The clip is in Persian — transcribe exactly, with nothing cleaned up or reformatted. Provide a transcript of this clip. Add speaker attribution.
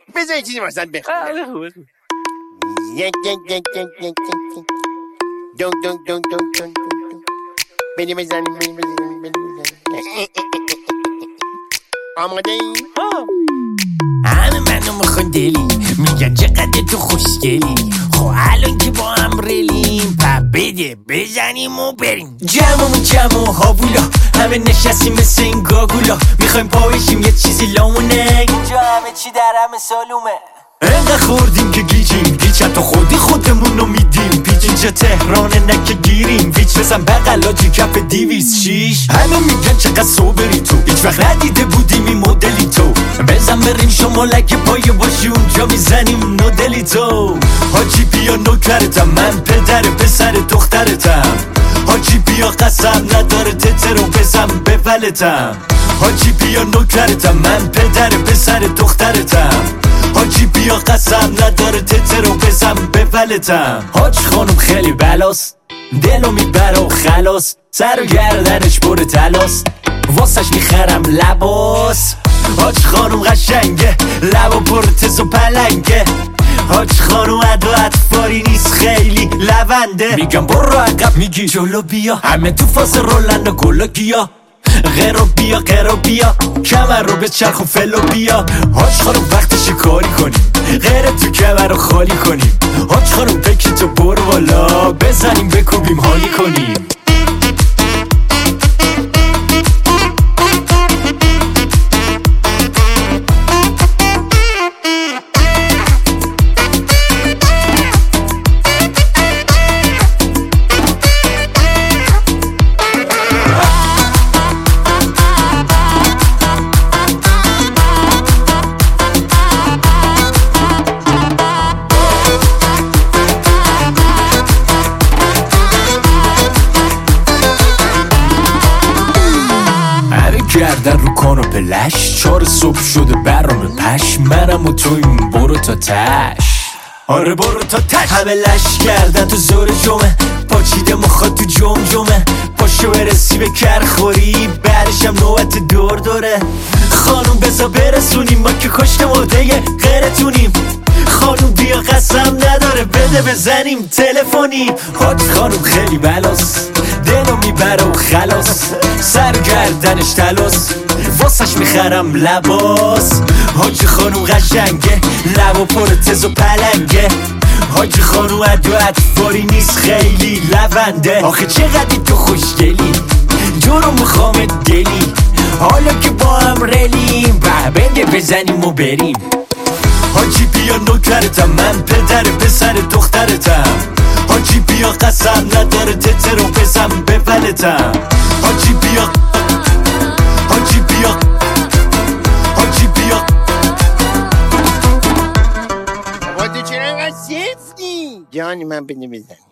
Speaker 1: بذار چیزی واسه بخونم. یک یک یک یک یک یک دون دون دون دون دون دون بریم بزنیم بریم بزنیم بریم بزنیم. آماده ای؟
Speaker 2: همه منو میخوان دلی، میگن چقدر تو خوشگلی. خب الان که با هم ریلیم پا بده بزنیم و بریم. جمعمون جمع و هاوولا، همه نشستیم مثل این گاگولا. میخوایم پا بشیم یه چیزی لامونه، اینجا همه چی در همه سالومه. انقدر خوردیم که گیجیم، گیج حتی خودی خودمونو میدیم. پیچ اینجا تهرانه نکه گیریم، ویچ بزن بغلا تو کف دیویس شیش. همه میگن چقدر صبری تو، هیچ وقت ندیده بودیم این مدلی تو. بزن بریم شمالک پایه باشی اونجا میزنیم نودلی تو. حاجی بیا نوکرتم، من پدر پسر دخترتم. حاجی بیا قسم نداره تترو بزن بپلتم. حاجی بیا نوکرتم، من پدر پسر دخترتم. حاجی بیا قسم نداره تترو بزن بپلتم. حاج خانم خیلی بلاست، دلو میبره و خلاص. سر و گردنش پر تلاست، واسش میخرم لباس. حاج خانم قشنگه، لبا پر تز و پلنگه. حاج خانم ادو اطفاری نیست خیلی لونده. میگم برو عقب میگی جلو بیا، همه تو فاز رولن و گلو گیا. غیرو بیا غیرو بیا، کمر رو به چرخ و فلو بیا. حاج خانم وقتش کاری کنیم، غیر تو کمر رو خالی کنیم. حاج خانم بکی تو برو بالا، بزنیم بکوبیم حالی کنیم. گردن رو کانو پلش، چار صبح شده برام پش. منم و تویم برو تا تش، آره برو تا تش. همه لش کردن تو زور جمعه، پاچیده مخواد تو جم جمعه. پاشو برسی به کرخوری، بعدشم نوبت دور دوره. خانوم بزا برسونیم، ما که کشت مرده غیرتونیم. خانوم بیا قسم نداره بده بزنیم تلفنیم. حاج خانوم خیلی بلاست، دلو میبره و خلاص. سر گردنش تلاس، واسش میخرم لباس. حاج خانوم قشنگه، لبا پر تز و پلنگه. حاج خانوم ادو اطفاری نیست خیلی لونده. آخه چقدر تو خوشگلی، جورو میخوام دلی. حالا که با هم ریلیم به بده بزنیم و بریم. حاجی بیا نوکرتم، من پدر پسر دخترتم. حاجی بیا قسم نداره تترو بزن بپلتم. حاجی بیا حاجی بیا حاجی بیا.
Speaker 1: بابا تو چرا انقدر سفتی؟ جانی من بده بزن.